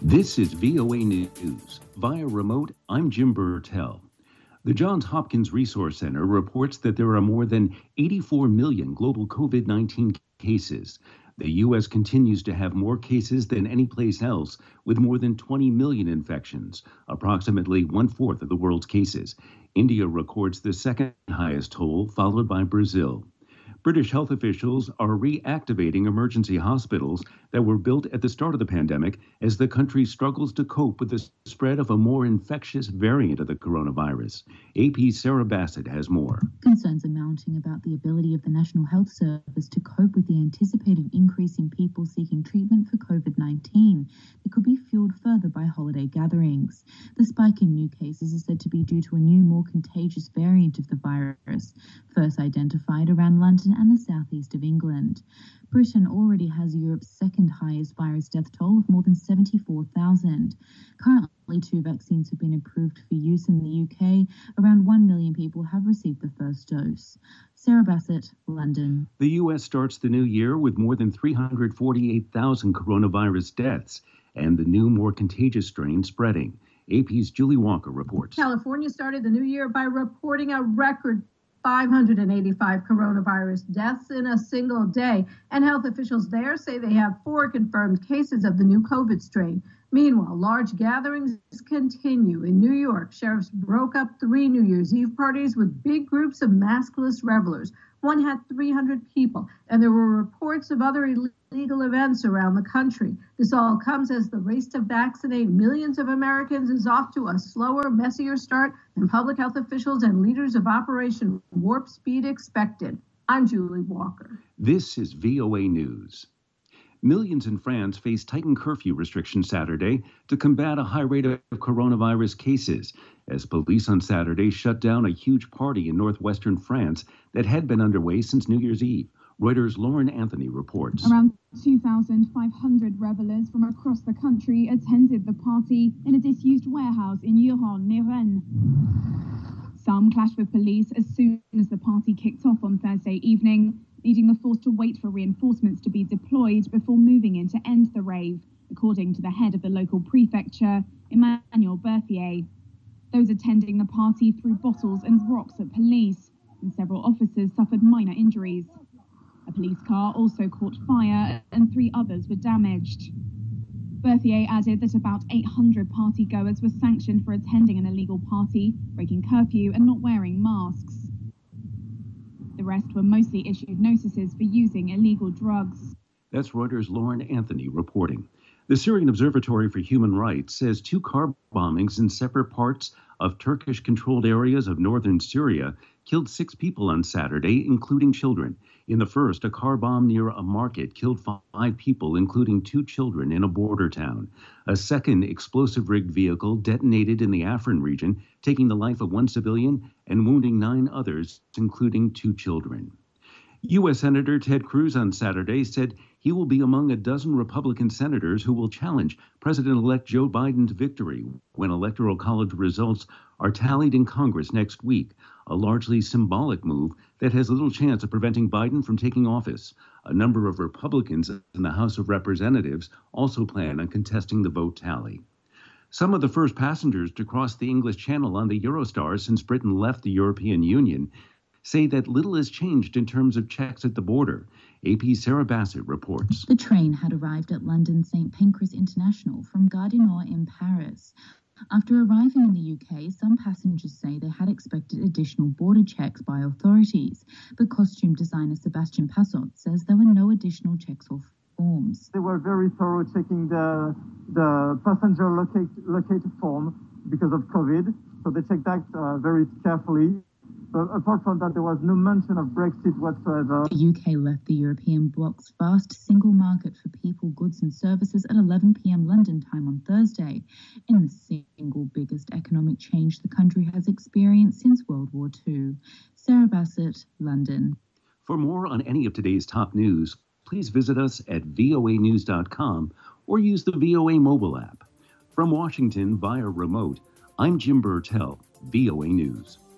This is VOA News. Via remote, I'm Jim Burtell. The Johns Hopkins Resource Center reports that there are more than 84 million global COVID-19 cases. The U.S. continues to have more cases than any place else, with more than 20 million infections, approximately one-fourth of the world's cases. India records the second highest toll, followed by Brazil. British health officials are reactivating emergency hospitals that were built at the start of the pandemic as the country struggles to cope with the spread of a more infectious variant of the coronavirus. AP's Sarah Bassett has more. Concerns are mounting about the ability of the National Health Service to cope with the anticipated increase in people seeking treatment for COVID-19 that could be fueled further by holiday gatherings. The spike in new cases is said to be due to a new, more contagious variant of the virus, first identified around London and the southeast of England. Britain already has Europe's second highest virus death toll of more than 74,000. Currently, 2 vaccines have been approved for use in the UK. Around 1 million people have received the first dose. Sarah Bassett, London. The U.S. starts the new year with more than 348,000 coronavirus deaths and the new, more contagious strain spreading. AP's Julie Walker reports. California started the new year by reporting a record 585 coronavirus deaths in a single day, and health officials there say they have 4 confirmed cases of the new COVID strain. Meanwhile, large gatherings continue. In New York, sheriffs broke up 3 New Year's Eve parties with big groups of maskless revelers. One had 300 people, and there were reports of other illegal events around the country. This all comes as the race to vaccinate millions of Americans is off to a slower, messier start than public health officials and leaders of Operation Warp Speed expected. I'm Julie Walker. This is VOA News. Millions in France face tightened curfew restrictions Saturday to combat a high rate of coronavirus cases, as police on Saturday shut down a huge party in northwestern France that had been underway since New Year's Eve. Reuters' Lauren Anthony reports. Around 2,500 revelers from across the country attended the party in a disused warehouse in Yuron, near Rennes. Some clashed with police as soon as the party kicked off on Thursday evening, leading the force to wait for reinforcements to be deployed before moving in to end the rave, according to the head of the local prefecture, Emmanuel Berthier. Those attending the party threw bottles and rocks at police, and several officers suffered minor injuries. A police car also caught fire, and 3 others were damaged. Berthier added that about 800 partygoers were sanctioned for attending an illegal party, breaking curfew and not wearing masks. The rest were mostly issued notices for using illegal drugs. That's Reuters' Lauren Anthony reporting. The Syrian Observatory for Human Rights says 2 car bombings in separate parts of Turkish-controlled areas of northern Syria killed 6 people on Saturday, including children. In the first, a car bomb near a market killed 5 people, including 2 children, in a border town. A second explosive-rigged vehicle detonated in the Afrin region, taking the life of 1 civilian and wounding 9 others, including 2 children. U.S. Senator Ted Cruz on Saturday said he will be among a dozen Republican senators who will challenge President-elect Joe Biden's victory when Electoral College results are tallied in Congress next week, a largely symbolic move that has little chance of preventing Biden from taking office. A number of Republicans in the House of Representatives also plan on contesting the vote tally. Some of the first passengers to cross the English Channel on the Eurostar since Britain left the European Union say that little has changed in terms of checks at the border. AP's Sarah Bassett reports. The train had arrived at London St Pancras International from Gare du Nord in Paris. After arriving in the UK, some passengers say they had expected additional border checks by authorities, but costume designer Sebastian Passot says there were no additional checks or forms. They were very thorough checking the passenger locator form because of COVID, so they checked that very carefully. But apart from that, there was no mention of Brexit whatsoever. The UK left the European bloc's vast single market for people, goods and services at 11 p.m. London time on Thursday, in the single biggest economic change the country has experienced since World War II. Sarah Bassett, London. For more on any of today's top news, please visit us at voanews.com or use the VOA mobile app. From Washington via remote, I'm Jim Burtell, VOA News.